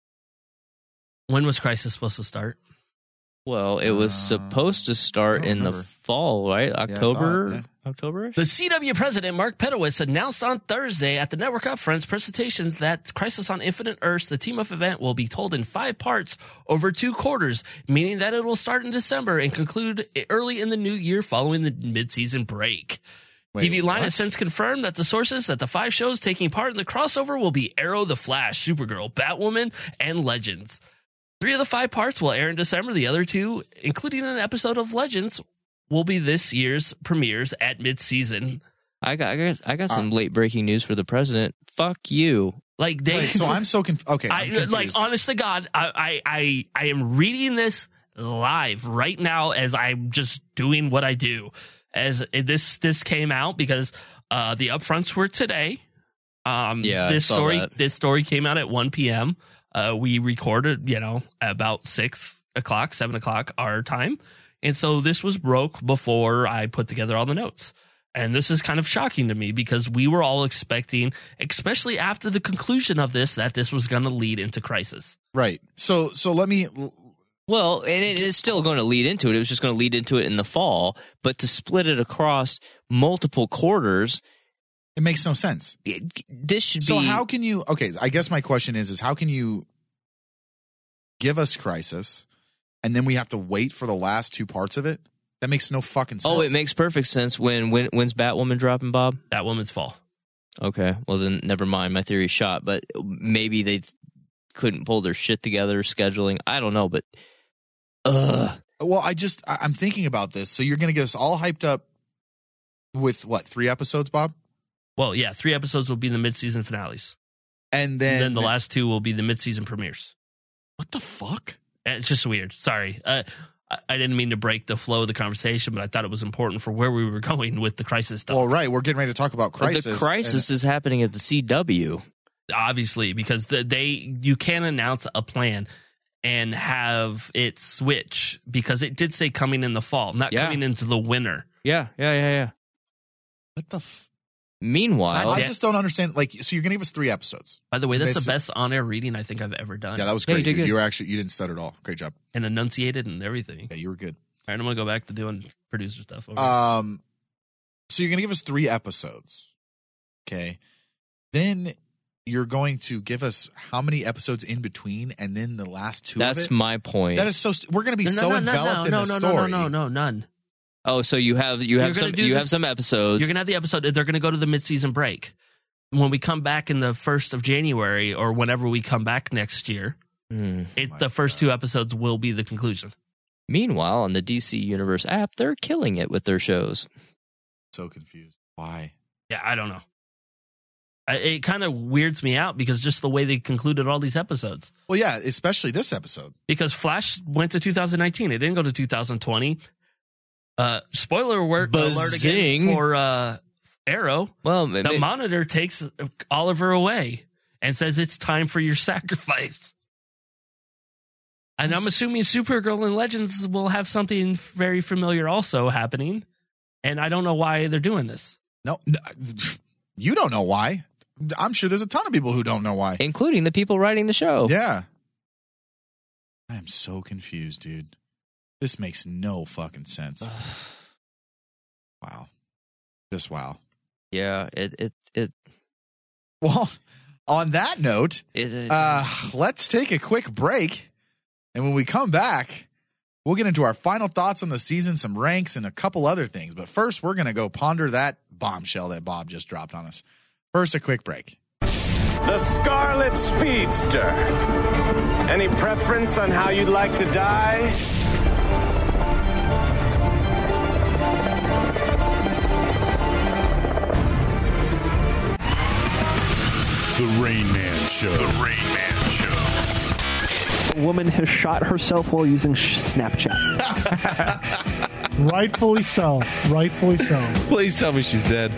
When was Crisis supposed to start? Well, it was Uh, supposed to start I don't in the remember. fall, right? I thought, October, yeah. October. The C W president, Mark Pedowitz, announced on Thursday at the Network Upfronts presentations that Crisis on Infinite Earths, the team-up event, will be told in five parts over two quarters, meaning that it will start in December and conclude early in the new year following the mid-season break. Wait, T V Line what? has since confirmed that the sources that the five shows taking part in the crossover will be Arrow, The Flash, Supergirl, Batwoman, and Legends. Three of the five parts will air in December. The other two, including an episode of Legends, will be this year's premieres at mid-season. I got, I got, I got some late breaking news for the president. Fuck you. Like they, Wait, so I'm so confused. Okay, I'm I confused. like honest to God, I, I I I am reading this live right now as I'm just doing what I do. As this this came out because uh, the upfronts were today. Um, Yeah, I this saw story that. this story came out at one p.m. Uh, we recorded, you know, about six o'clock, seven o'clock our time, and so this was broke before I put together all the notes. And this is kind of shocking to me because we were all expecting, especially after the conclusion of this, that this was going to lead into Crisis. Right. So so let me Well, Well, and it is still going to lead into it. It was just going to lead into it in the fall, but to split it across multiple quarters, it makes no sense. It, this should so be. So how can you? Okay, I guess my question is: is how can you give us Crisis, and then we have to wait for the last two parts of it? That makes no fucking sense. Oh, it makes perfect sense. When when when's Batwoman dropping, Bob? Batwoman's fall. Okay, well then never mind. My theory's shot, but maybe they couldn't pull their shit together, scheduling. I don't know, but ugh. Well, I just I- I'm thinking about this. So you're going to get us all hyped up with what, three episodes, Bob? Well, yeah, three episodes will be the mid-season finales, and then, and then the last two will be the mid-season premieres. What the fuck? It's just weird. Sorry, uh, I, I didn't mean to break the flow of the conversation, but I thought it was important for where we were going with the Crisis stuff. Well, right, we're getting ready to talk about Crisis. But the Crisis and- is happening at the C W. Obviously, because the, they you can't announce a plan and have it switch, because it did say coming in the fall, not Yeah. coming into the winter. Yeah, yeah, yeah, yeah. What the? F- Meanwhile, I just don't understand. Like, so you're going to give us three episodes. By the way, that's It's- the best on-air reading I think I've ever done. Yeah, that was Yeah, great. you did dude. good. You were actually you didn't stutter at all. Great job. And enunciated and everything. Yeah, you were good. All right, I'm gonna go back to doing producer stuff. Over. Um, so you're going to give us three episodes, okay? Then you're going to give us how many episodes in between, and then the last two. that's of it? my point. That is so. St- we're going to be no, so no, no, enveloped no, in no, the no, story. no, no, no, no, none. oh, so you have you You're have gonna some do you the- have some episodes. You're gonna have the episode. They're gonna go to the mid-season break. When we come back in the first of January, or whenever we come back next year, Hmm. it, my the first God. two episodes will be the conclusion. Meanwhile, on the D C Universe app, they're killing it with their shows. So confused. Why? Yeah, I don't know. I, it kind of weirds me out because just the way they concluded all these episodes. Well, yeah, especially this episode. Because Flash went to two thousand nineteen. It didn't go to two thousand twenty. Uh, spoiler alert, alert again Buzzing. for uh, Arrow. Well, The may- Monitor takes Oliver away and says it's time for your sacrifice. And I'm assuming Supergirl and Legends will have something very familiar also happening. And I don't know why they're doing this. No, no, you don't know why. I'm sure there's a ton of people who don't know why. including the people writing the show. Yeah. I am so confused, dude. This makes no fucking sense. Wow. Just wow. Yeah, it it it. Well, on that note, it, it uh, let's take a quick break. And when we come back, we'll get into our final thoughts on the season, some ranks, and a couple other things. But first, we're going to go ponder that bombshell that Bob just dropped on us. First, a quick break. The Scarlet Speedster. Any preference on how you'd like to die? The Rain Man Show. The Rain Man Show. A woman has shot herself while using sh- Snapchat. Rightfully so. Rightfully so. Please tell me she's dead.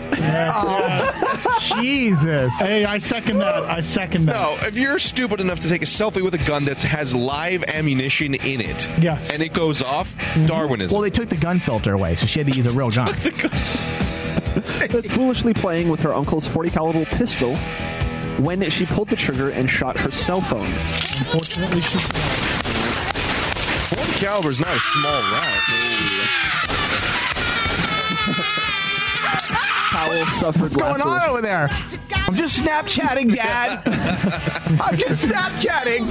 Jesus. Hey, I second that. I second that. No, if you're stupid enough to take a selfie with a gun that has live ammunition in it, yes, and it goes off, Darwinism. Well, they took the gun filter away, so she had to use a real gun. Foolishly playing with her uncle's forty caliber pistol when she pulled the trigger and shot her cell phone. Unfortunately, she forty caliber is not a small round. Powell suffered What's going laceration. on over there? I'm just Snapchatting, Dad. I'm just Snapchatting.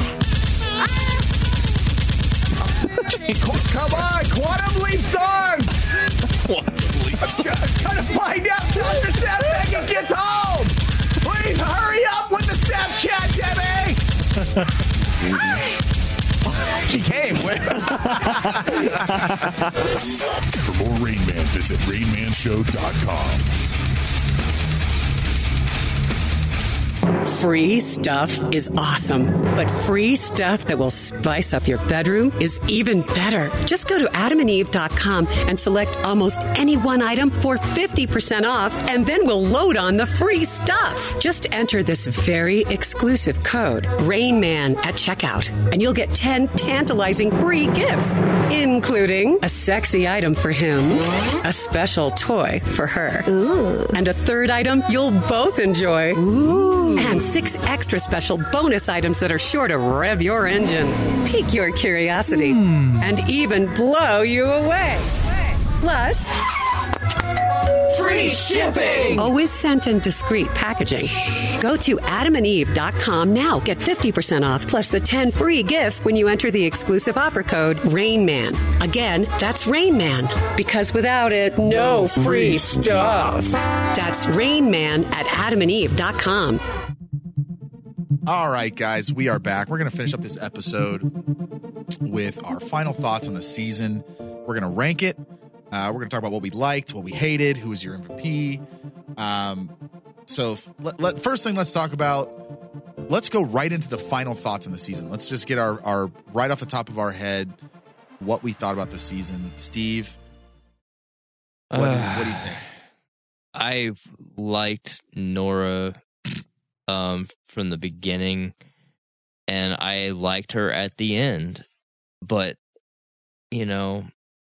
Come on, Quantum Leap song. Quantum Leap song. I'm trying to find out to understand when it gets home. Please hurry up with the Snapchat, Debbie. She came. For more Rain Man, visit rain man show dot com. Free stuff is awesome, but free stuff that will spice up your bedroom is even better. Just go to adam and eve dot com and select almost any one item for fifty percent off, and then we'll load on the free stuff. Just enter this very exclusive code, RAINMAN, at checkout, and you'll get ten tantalizing free gifts, including a sexy item for him, a special toy for her, Ooh. and a third item you'll both enjoy. Ooh. and six extra special bonus items that are sure to rev your engine, pique your curiosity, and even blow you away. Plus, free shipping! Always sent in discreet packaging. Go to adam and eve dot com now. Get fifty percent off plus the ten free gifts when you enter the exclusive offer code RAINMAN. Again, that's RAINMAN. Because without it, no free stuff. That's RAINMAN at adam and eve dot com. All right, guys, we are back. We're going to finish up this episode with our final thoughts on the season. We're going to rank it. Uh, we're going to talk about what we liked, what we hated, who was your M V P. Um, so f- let, let, first thing, let's talk about, let's go right into the final thoughts on the season. Let's just get our, our right off the top of our head, what we thought about the season. Steve, what, uh, do, what do you think? I liked Nora um, from the beginning, and I liked her at the end. But, you know,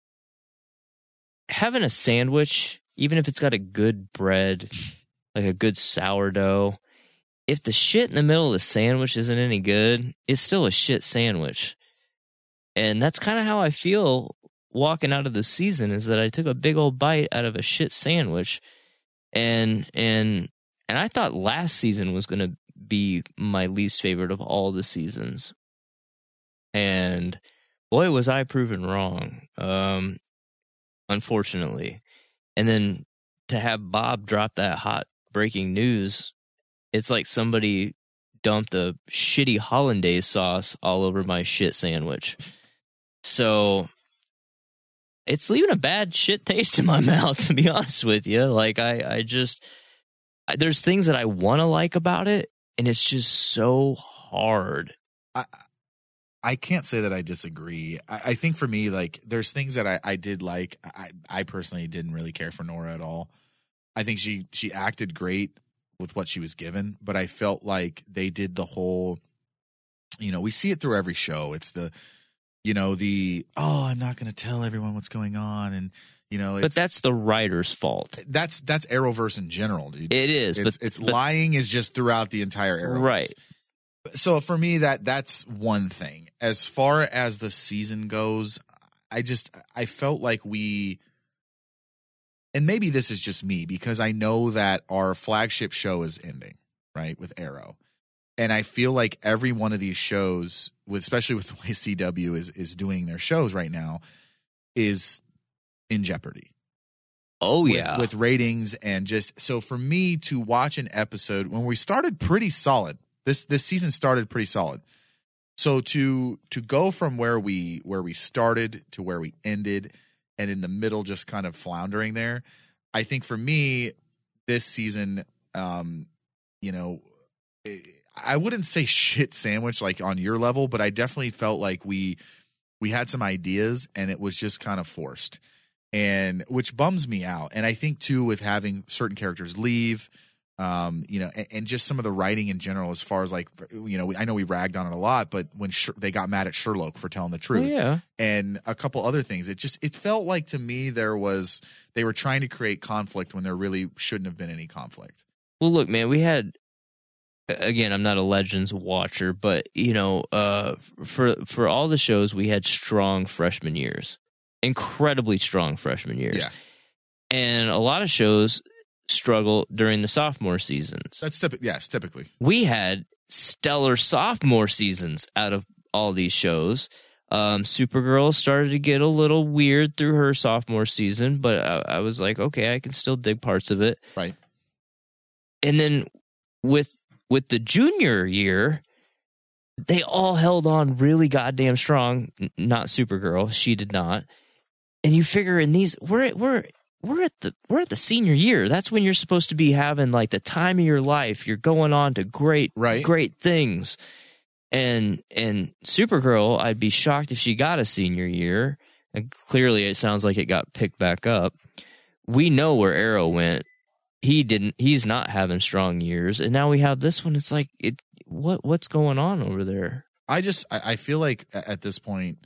having a sandwich, even if it's got a good bread, like a good sourdough, if the shit in the middle of the sandwich isn't any good, it's still a shit sandwich. And that's kind of how I feel walking out of the season, is that I took a big old bite out of a shit sandwich. And and and I thought last season was going to be my least favorite of all the seasons. And boy, was I proven wrong. Um, unfortunately. And then to have Bob drop that hot breaking news, it's like somebody dumped a shitty hollandaise sauce all over my shit sandwich. So it's leaving a bad shit taste in my mouth, to be honest with you. Like, I, I just, I, there's things that I want to like about it, and it's just so hard. I, I can't say that I disagree. I, I think for me, like, there's things that I, I did like. I, I personally didn't really care for Nora at all. I think she, she acted great with what she was given, but I felt like they did the whole, you know, we see it through every show. It's the, you know, the, oh, I'm not going to tell everyone what's going on. And, you know, it's, but that's the writer's fault. That's, that's Arrowverse in general, dude. It is. It's, but it's but, lying is just throughout the entire Arrowverse. Right. So for me, that that's one thing. As far as the season goes, I just, I felt like we, and maybe this is just me, because I know that our flagship show is ending, right, with Arrow. And I feel like every one of these shows, with especially with the way C W is is doing their shows right now, is in jeopardy. Oh, with, yeah. With ratings and just, so for me to watch an episode, when we started pretty solid, this this season started pretty solid. So to to go from where we where we started to where we ended, and in the middle just kind of floundering there, I think for me, this season, um, you know, I wouldn't say shit sandwich like on your level, but I definitely felt like we we had some ideas and it was just kind of forced, and which bums me out. And I think too, with having certain characters leave, um, you know, and, and just some of the writing in general, as far as like, you know, we, I know we ragged on it a lot, but when Sh- they got mad at Sherlock for telling the truth, oh, yeah, and a couple other things, it just it felt like to me there was they were trying to create conflict when there really shouldn't have been any conflict. Well, look, man, we had. Again, I'm not a Legends watcher, but, you know, uh, for for all the shows, we had strong freshman years, incredibly strong freshman years. Yeah. And a lot of shows struggle during the sophomore seasons. That's typically, yes, typically. We had stellar sophomore seasons out of all these shows. Um, Supergirl started to get a little weird through her sophomore season, but I, I was like, okay, I can still dig parts of it. Right. And then with With the junior year, they all held on really goddamn strong. N- not Supergirl, she did not. And you figure in these, we're we're we're at the we're at the senior year. That's when you're supposed to be having like the time of your life. You're going on to great right. great things. And and Supergirl, I'd be shocked if she got a senior year. And clearly, it sounds like it got picked back up. We know where Arrow went. He didn't. He's not having strong years, and now we have this one. It's like, it. What what's going on over there? I just I, I feel like at this point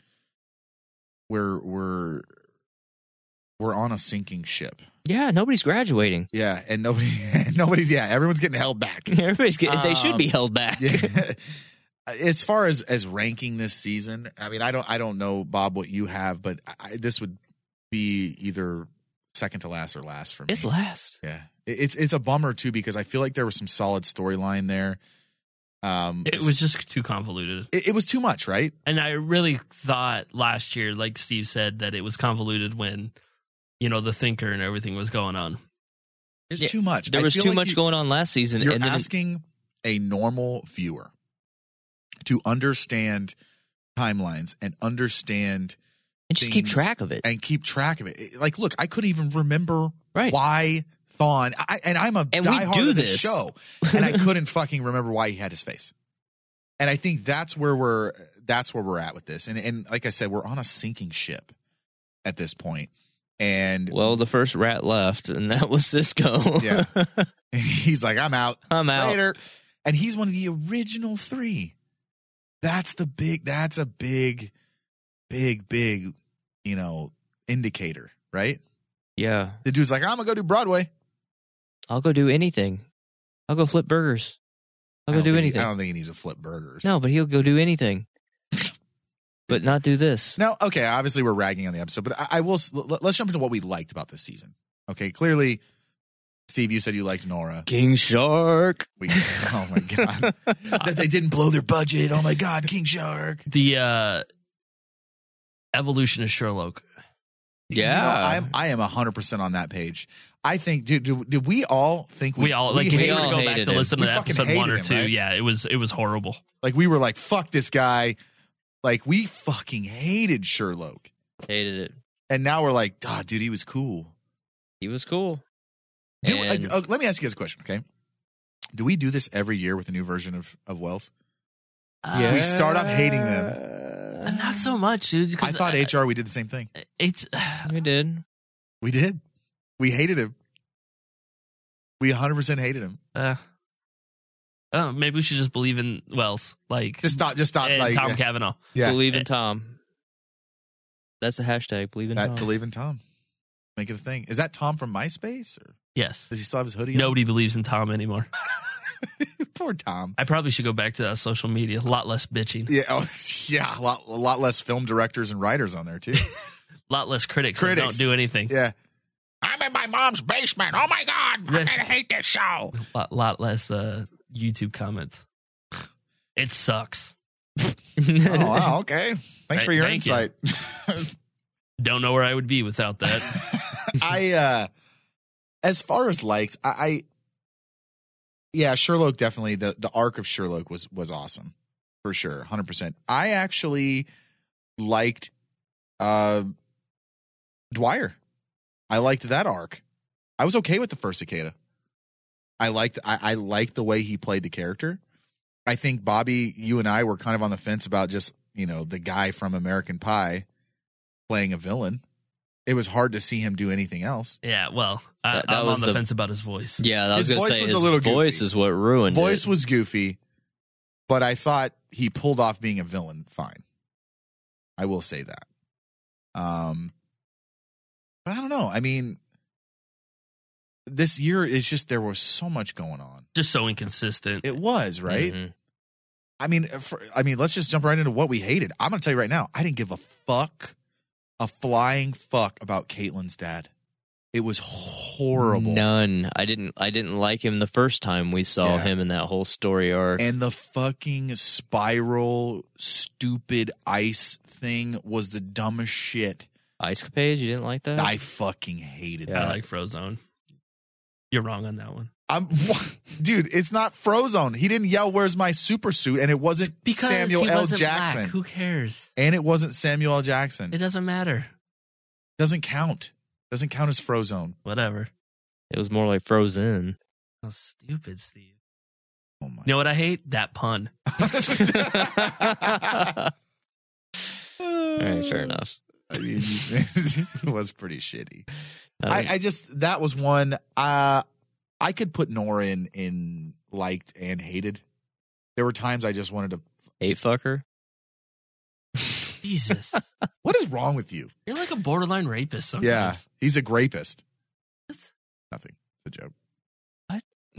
we're we're we're on a sinking ship. Yeah, nobody's graduating. Yeah, and nobody Nobody's, yeah, everyone's getting held back. Everybody's getting, Um, they should be held back. Yeah. As far as as ranking this season, I mean, I don't I don't know, Bob, what you have, but I, this would be either second to last or last for me. It's last. Yeah, It- it's it's a bummer too because I feel like there was some solid storyline there. Um, It was just too convoluted. It, it was too much, right? And I really thought last year, like Steve said, that it was convoluted when, you know, the Thinker and everything was going on. There's Yeah, too much. There I was feel too like much you- going on last season. You're and then asking a normal viewer to understand timelines and understand and just keep things track of it. and keep track of it. It- Like, look, I couldn't even remember Right. why Thawne, I, and I'm a And we diehard do of this this. show, and I couldn't fucking remember why he had his face. And I think that's where we're that's where we're at with this. And and like I said, we're on a sinking ship at this point. And Well, the first rat left, and that was Cisco. yeah, he's like, I'm out. I'm out. Later. And he's one of the original three. That's the big, that's a big, big, big, you know, indicator, right? Yeah. The dude's like, I'm going to go do Broadway. I'll go do anything. I'll go flip burgers. I'll I go don't do think he- anything. I don't think he needs to flip burgers. No, but he'll go do anything. But not do this. Now, okay, obviously we're ragging on the episode, but I, I will, let's jump into what we liked about this season. Okay, clearly, Steve, you said you liked Nora. King Shark. We, oh my God. That they didn't blow their budget. Oh my God, King Shark. The uh, evolution of Sherlock. Yeah. You know, I'm, I am one hundred percent on that page. I think, did, did, did we all think we, We all like if hated you were to him? go back hated to him. listen We to fucking episode one hated or him, two. right? Yeah, it was it was horrible. Like, we were like, fuck this guy. Like, we fucking hated Sherlock. Hated it. And now we're like, ah, dude, he was cool. He was cool. Do, And- uh, uh, let me ask you guys a question, okay? Do we do this every year with a new version of, of Wells? Yeah. We start off hating them. Uh, not so much, dude. 'cause I thought uh, H R, we did the same thing. It's We did. We did. We hated him. We one hundred percent hated him. uh, oh, maybe we should just believe in Wells, like Just stop, just stop. and Like, Tom yeah. Cavanaugh. Yeah. Believe in Tom. That's the hashtag. Believe in That, Tom. believe in Tom. Make it a thing. Is that Tom from MySpace? Or Yes. does he still have his hoodie on? Nobody believes in Tom anymore. Poor Tom. I probably should go back to uh, social media. A lot less bitching. Yeah, oh, yeah, a lot, a lot less film directors and writers on there too. A lot less critics, that Critics. don't do anything. Yeah. I'm in my mom's basement. Oh my God, I'm Yeah. gonna hate this show. A lot, lot less uh, YouTube comments. It sucks. Oh wow, okay. Thanks Right, for your thank you. insight. Don't know where I would be without that. I uh as far as likes, I, I yeah, Sherlock definitely the the arc of Sherlock was was awesome. For sure, one hundred percent. I actually liked uh Dwyer. I liked that arc. I was okay with the first Cicada. I liked I, I liked the way he played the character. I think Bobby, you and I were kind of on the fence about just, you know, the guy from American Pie playing a villain. It was hard to see him do anything else. Yeah, well, I, That- that I'm was on the, the- fence about his voice. Yeah, I was His going to voice say was his a little voice goofy. is what ruined Voice it. was goofy, but I thought he pulled off being a villain fine. I will say that. Um, but I don't know. I mean, this year is just there was so much going on. Just so inconsistent. It was right. Mhm. I mean, for, I mean, let's just jump right into what we hated. I'm going to tell you right now, I didn't give a fuck, a flying fuck about Caitlyn's dad. It was horrible. None. I didn't. I didn't like him the first time we saw Yeah. him in that whole story arc. And the fucking spiral, stupid ice thing was the dumbest shit. Ice Capades, you didn't like that? I fucking hated I that. like Frozone. You're wrong on that one. I'm, dude, it's not Frozone. He didn't yell, "Where's my super suit?" And it wasn't Because Samuel he L. wasn't Jackson. black. Who cares? And it wasn't Samuel L. Jackson. It doesn't matter. Doesn't count. Doesn't count as Frozone. Whatever. It was more like Frozen. How stupid, Steve. Oh my. You know what I hate? That pun. All right, fair enough. I mean, it was pretty shitty. Uh, I, I just that was one. Uh, I could put Nora in in liked and hated. There were times I just wanted to. hate fucker. Jesus. What is wrong with you? You're like a borderline rapist sometimes. Yeah, he's a grapist. What? Nothing. It's a joke. What?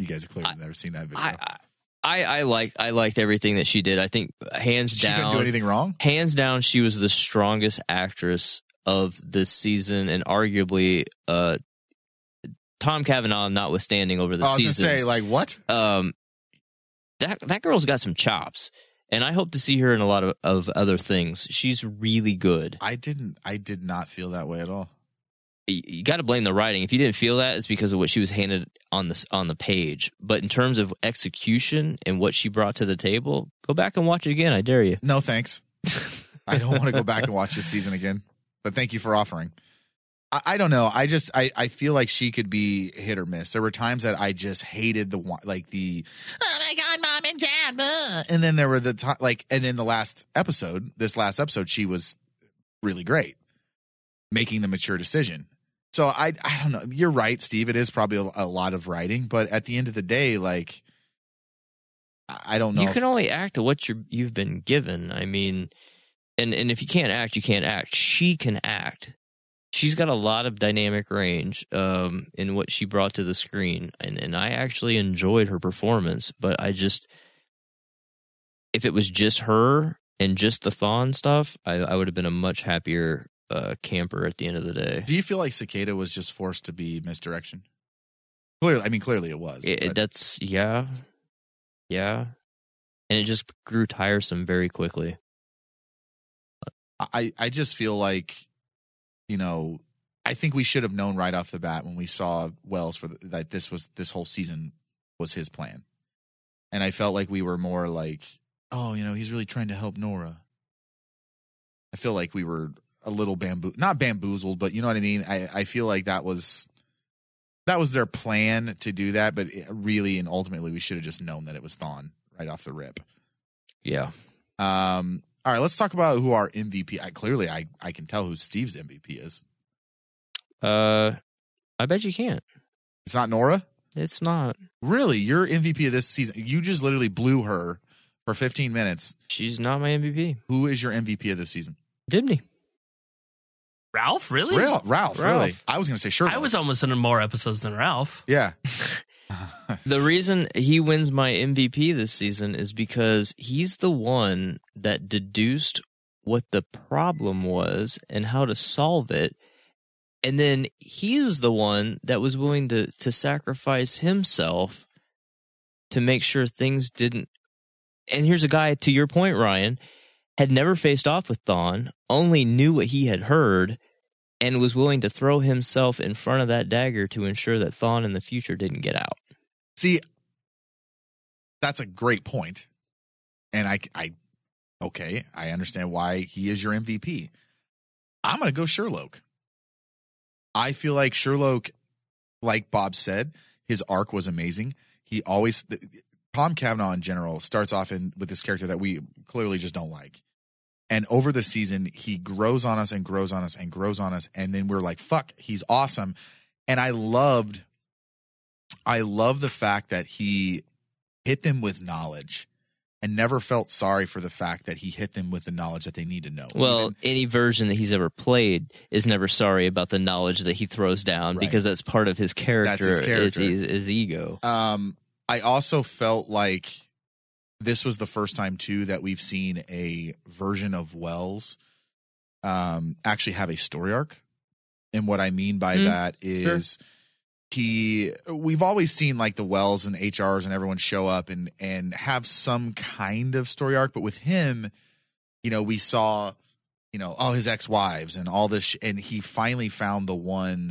guys have clearly I, never seen that video. I, I, I liked I liked everything that she did. I think hands she down, didn't do anything wrong. Hands down, she was the strongest actress of this season, and arguably, uh, Tom Cavanaugh notwithstanding over the oh, I was season. Gonna say like what? Um, that that girl's got some chops, and I hope to see her in a lot of, of other things. She's really good. I didn't. I did not feel that way at all. You, you got to blame the writing. If you didn't feel that, it's because of what she was handed on the on the page. But in terms of execution and what she brought to the table, go back and watch it again. I dare you. No, thanks. I don't want to go back and watch this season again. But thank you for offering. I, I don't know. I just I, I feel like she could be hit or miss. There were times that I just hated the like the oh my god, mom and dad, blah. And then there were the t- like and then the last episode, this last episode, she was really great, making the mature decision. So I I don't know. You're right, Steve. It is probably a, a lot of writing, but at the end of the day, like I don't know. You if, can only act to what you're, you've been given. I mean, and and if you can't act, you can't act. She can act. She's got a lot of dynamic range um, in what she brought to the screen, and and I actually enjoyed her performance. But I just, if it was just her and just the Thawne stuff, I, I would have been a much happier uh, camper at the end of the day. Do you feel like Cicada was just forced to be misdirection? Clearly, I mean, clearly it was. It, that's yeah, yeah, and it just grew tiresome very quickly. I I just feel like, you know, I think we should have known right off the bat when we saw Wells for the, that this was this whole season was his plan, and I felt like we were more like, oh, you know, he's really trying to help Nora. I feel like we were a little bamboo, not bamboozled, but you know what I mean. I, I feel like that was that was their plan to do that, but it really and ultimately we should have just known that it was Thawne right off the rip. Yeah. Um. All right. Let's talk about who our M V P. I, clearly, I I can tell who Steve's M V P is. Uh, I bet you can't. It's not Nora? It's not. Really? Your M V P of this season, you just literally blew her for fifteen minutes. She's not my M V P. Who is your M V P of this season? Dibney. Ralph, really? Ralph, Ralph, Ralph. really? I was going to say Sherlock. I was almost in more episodes than Ralph. Yeah. The reason he wins my M V P this season is because he's the one that deduced what the problem was and how to solve it. And then he was the one that was willing to, to sacrifice himself to make sure things didn't. And here's a guy, to your point, Ryan, had never faced off with Thawne, only knew what he had heard, and was willing to throw himself in front of that dagger to ensure that Thawne in the future didn't get out. See, that's a great point. And I, I, okay, I understand why he is your M V P. I'm going to go Sherlock. I feel like Sherlock, like Bob said, his arc was amazing. He always, Tom Cavanaugh in general starts off in with this character that we clearly just don't like. And over the season, he grows on us and grows on us and grows on us. And then we're like, fuck, he's awesome. And I loved, I love the fact that he hit them with knowledge and never felt sorry for the fact that he hit them with the knowledge that they need to know. Well, Even, any version that he's ever played is never sorry about the knowledge that he throws down, right, because that's part of his character, that's his, character. His, his, his ego. Um, I also felt like this was the first time, too, that we've seen a version of Wells um, actually have a story arc. And what I mean by mm, that is... Sure. He, we've always seen like the Wells and H Rs and everyone show up and, and have some kind of story arc. But with him, you know, we saw, you know, all his ex-wives and all this. Sh- and he finally found the one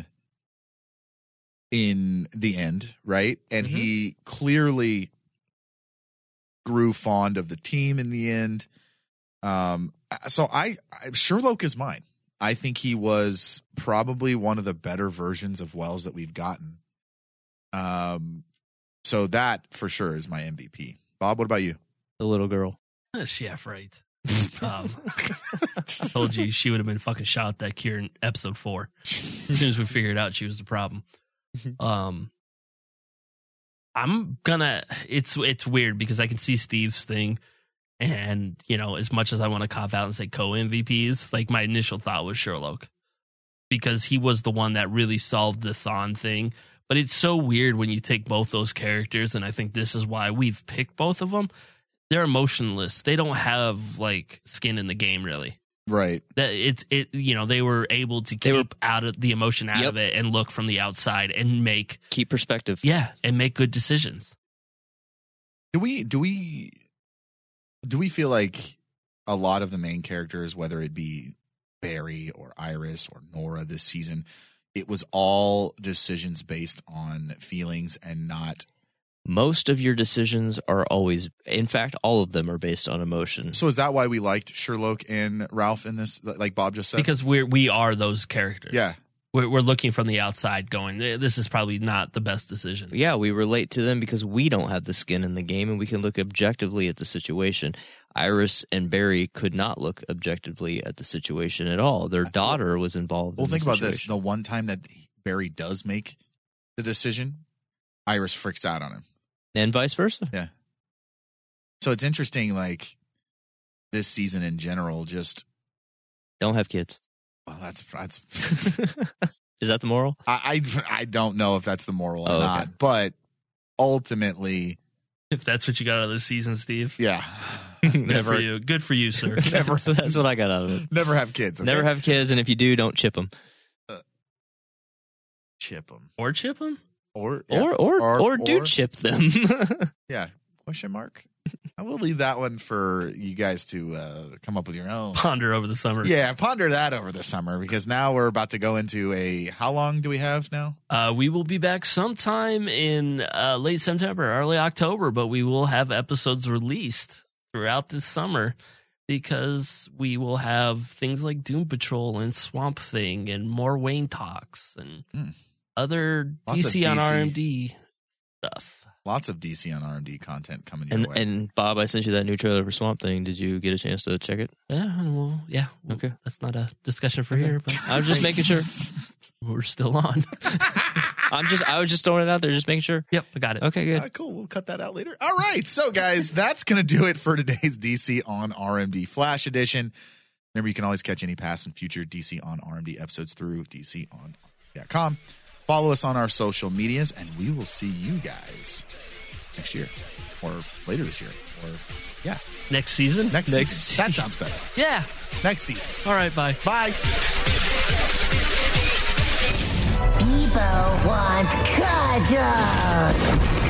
in the end, right? And mm-hmm. he clearly grew fond of the team in the end. Um, so I, I Sherlock is mine. I think he was probably one of the better versions of Wells that we've gotten. Um, so that for sure is my M V P. Bob, what about you? The little girl. Yeah, right. um, told you she would have been fucking shot at that cure in episode four. As soon as we figured out she was the problem. Um, I'm gonna. It's it's weird because I can see Steve's thing. And, you know, as much as I want to cop out and say co-M V Ps, like my initial thought was Sherlock. Because he was the one that really solved the Thawne thing. But it's so weird when you take both those characters, and I think this is why we've picked both of them. They're emotionless. They don't have like skin in the game, really. Right. That it's it. You know, they were able to keep were, out of the emotion out yep. of it and look from the outside and make keep perspective. Yeah, and make good decisions. Do we do we do we feel like a lot of the main characters, whether it be Barry or Iris or Nora this season, it was all decisions based on feelings and not. Most of your decisions are always, in fact, all of them are based on emotion. So is that why we liked Sherlock and Ralph in this, like Bob just said? Because we're we are those characters. Yeah. We're, we're looking from the outside going, this is probably not the best decision. Yeah, we relate to them because we don't have the skin in the game and we can look objectively at the situation. Iris and Barry could not look objectively at the situation at all. Their daughter was involved well, in the think about situation. this. The one time that Barry does make the decision, Iris freaks out on him. And vice versa. Yeah. So it's interesting, like, this season in general, just... Don't have kids. Well, that's... that's Is that the moral? I, I, I don't know if that's the moral or oh, not, okay. but ultimately... If that's what you got out of this season, Steve. Yeah. Good never, for you. Good for you, sir. Never, that's, that's what I got out of it. Never have kids. Okay? Never have kids, and if you do, don't chip them. Uh, chip them. Or chip them? Or, yeah. or, or, or, or do or, chip them. Yeah. Question mark? I will leave that one for you guys to uh, come up with your own. Ponder over the summer. Yeah, ponder that over the summer because now we're about to go into a. How long do we have now? Uh, we will be back sometime in uh, late September, early October, but we will have episodes released throughout this summer because we will have things like Doom Patrol and Swamp Thing and more Wayne Talks and mm. other Lots D C on D C. R M D stuff. Lots of D C on R M D content coming your and, way. And Bob, I sent you that new trailer for Swamp Thing. Did you get a chance to check it? Yeah, well, yeah. Okay. That's not a discussion for okay. here, but I was just making sure. We're still on. I'm just, I was just throwing it out there, just making sure. Yep, I got it. Okay, good. Uh, cool. We'll cut that out later. All right. So, guys, that's going to do it for today's D C on R M D Flash Edition. Remember, you can always catch any past and future D C on R M D episodes through D C on R M D dot com. Follow us on our social medias, and we will see you guys next year or later this year or, yeah. Next season? Next, Next season. That sounds better. Yeah. Next season. All right, bye. Bye. People want cuddles.